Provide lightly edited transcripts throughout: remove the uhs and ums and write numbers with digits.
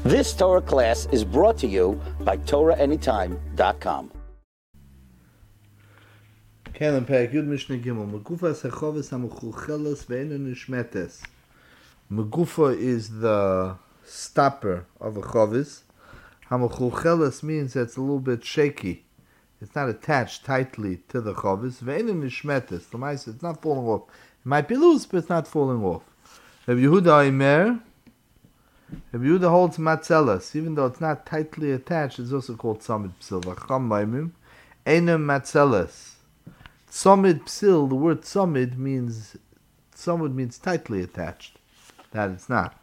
This Torah class is brought to you by TorahAnytime.com. Kelim Perek Yud Mishnah Gimel. Megufa sechoves hamechucheles ve'enu nishmetes. Megufa is the stopper of a chovis. Hamechucheles means that it's a little bit shaky. It's not attached tightly to the chovis. Ve'enu nishmetes. The mice, it's not falling off. It might be loose, but it's not falling off. Rabbi Yehuda Omer. Rabbi Yehuda holds matzelas, even though it's not tightly attached. It's also called tzamid psil. V'cham maimim einu matzelas. Tzamid psil, the word tzamid means tightly attached. That it's not.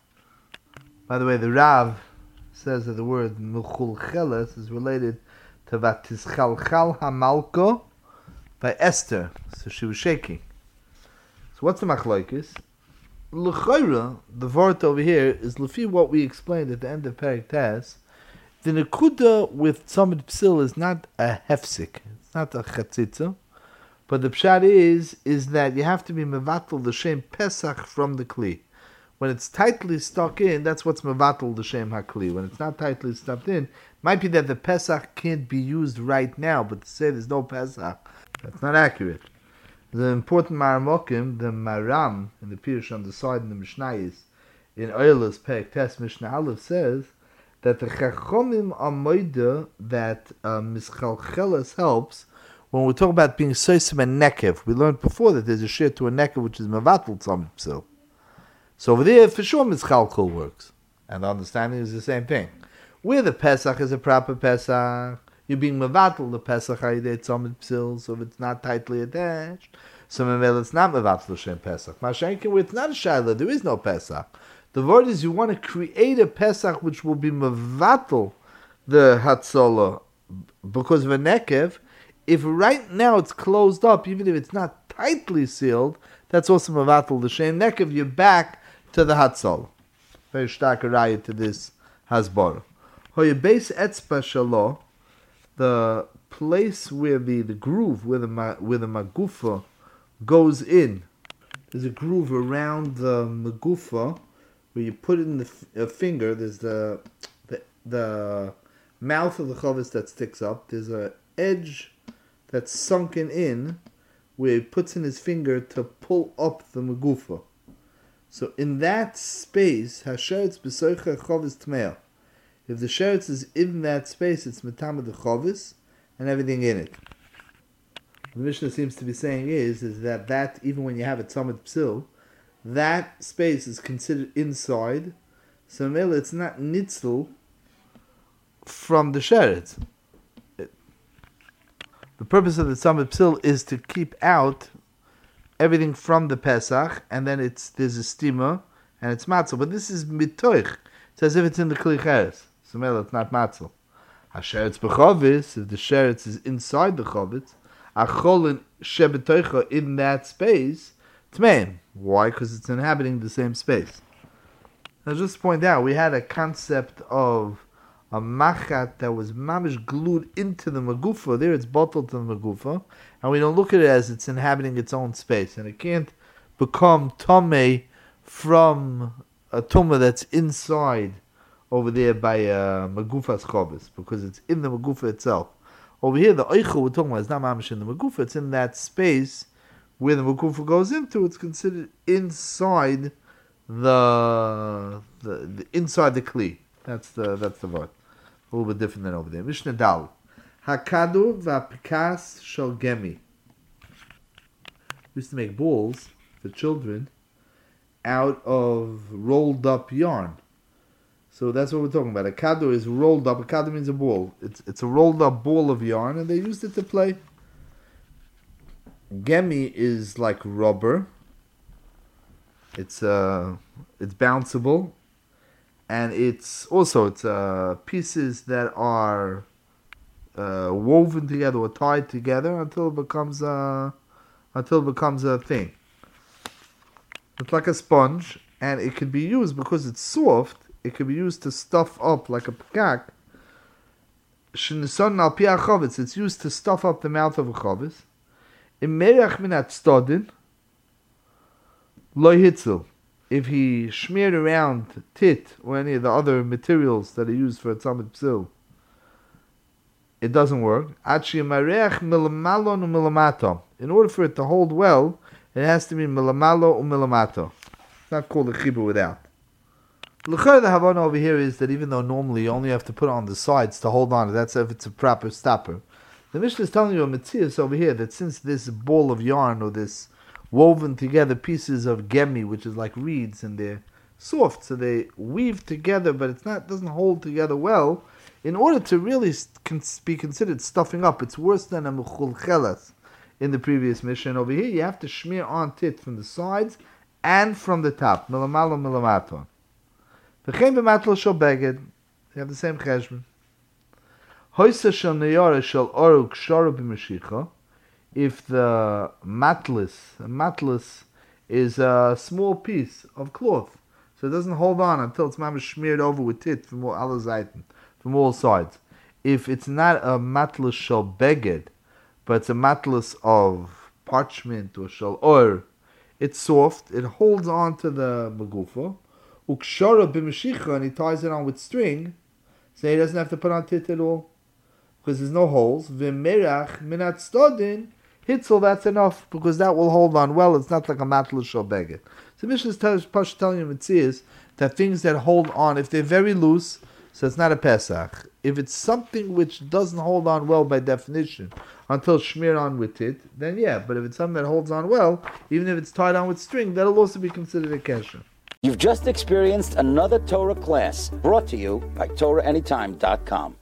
By the way, the Rav says that the word mechulcheles is related to vatischalchal hamalko by Esther. So she was shaking. So what's the machlokes? L'chayra, the vort over here is lefi what we explained at the end of Perek Tes. The nekuda with tzamid psil is not a hefsik. It's not a chatzitza. But the pshat is that you have to be mevatel the shem pesach from the kli. When it's tightly stuck in, that's what's mevatel the shem hakli. When it's not tightly stuck in, it might be that the pesach can't be used right now, but to say there's no pesach, that's not accurate. The important maramokim, the maram, in the Pirush on the side in the Mishnayos, in Oilus Perek Tes Mishnah Aleph says that the chachomim are moide that mischalcheles helps. When we talk about being soisim and nekev, we learned before that there's a shir to a nekev which is mevatel tzamid psil. So over there, for sure, mischalchel works. And the understanding is the same thing. Where the Pesach is a proper Pesach, you're being mevatel the Pesach hayidei tzamid psil, so if it's not tightly attached, so maybe it's not mevatel l'shem Pesach. Mashenkin, where it's not a shayla, there is no Pesach. The word is you want to create a Pesach which will be mevatel the hatzolah because of a nekev. If right now it's closed up, even if it's not tightly sealed, that's also mevatel the shem nekev. You're back to the hatzol. Very stark raya to this hasbara. Hoye base etzba shalo, the place where the groove where the magufa goes in. There's a groove around the magufa where you put in the finger. There's the mouth of the chavis that sticks up. There's a edge that's sunken in, where he puts in his finger to pull up the megufa. So in that space, hasheretz b'soicha chovis tmeah. If the sheretz is in that space, it's metama the chovis and everything in it. What the Mishnah seems to be saying is that even when you have a tzamid psil, that space is considered inside. So mele, it's not nitzel from the sheretz. The purpose of the tzamid psil is to keep out everything from the Pesach, and then there's a stima, and it's matzah. But this is mitoich. It's as if it's in the kli cheres. So it's not matzah. Hasheretz b'chovis, if the sheretz is inside the chovis, acholin shebetoicha in that space, tmeim. Why? Because it's inhabiting the same space. Now just point out, we had a concept of a machat that was mamish glued into the magufa. There it's bottled to the magufa, and we don't look at it as it's inhabiting its own space, and it can't become tomei from a tumah that's inside over there by magufa's chovis, because it's in the magufa itself. Over here, the oicha we're talking about is not mamish in the magufa; it's in that space where the magufa goes into. It's considered inside the inside the kli. That's the word. A little bit different than over there. Mishnah Dal. Hakadu v'apikas shel gemi. We used to make balls for children out of rolled up yarn. So that's what we're talking about. A kadu is rolled up. A kadu means a ball. It's a rolled up ball of yarn, and they used it to play. Gemi is like rubber. It's bounceable. And it's pieces that are woven together or tied together until it becomes a thing. It's like a sponge, and it can be used because it's soft. It can be used to stuff up like a pekak. Shenisan al pi hachovetz. It's used to stuff up the mouth of a chovetz. Im merach min hatzdodin lo hitzel. if he smeared around tit or any of the other materials that are used for a tzamid psil, it doesn't work. In order for it to hold well, it has to be milamalo or milamato. It's not called a chibur without. The Havana over here is that even though normally you only have to put it on the sides to hold on, that's if it's a proper stopper. The Mishnah is telling you a metzias over here that since this ball of yarn or this woven together pieces of gemi, which is like reeds, and they're soft, so they weave together, but doesn't hold together well. In order to really be considered stuffing up, it's worse than a mechulchelas in the previous mission. Over here, you have to smear on tit from the sides and from the top. Milamalo milamato. V'chein b'matlo shel beged. You have the same cheshbon. Hoysa shel neyara shel oru ksharu b'meshicha. If the matlis is a small piece of cloth, so it doesn't hold on until it's smeared over with tit from all sides. If it's not a matlis shel beged, but it's a matlis of parchment or shel or, it's soft, it holds on to the megufa, ukshara b'meshicha, and he ties it on with string, so he doesn't have to put on tit at all, because there's no holes. V'merach minat stodin, hitzel, that's enough, because that will hold on well. It's not like a matlis shel beged. So Mishnah is telling you mitzias that things that hold on, if they're very loose, so it's not a Pesach. If it's something which doesn't hold on well by definition until smeared on with it, then yeah. But if it's something that holds on well, even if it's tied on with string, that'll also be considered a kesher. You've just experienced another Torah class brought to you by TorahAnytime.com.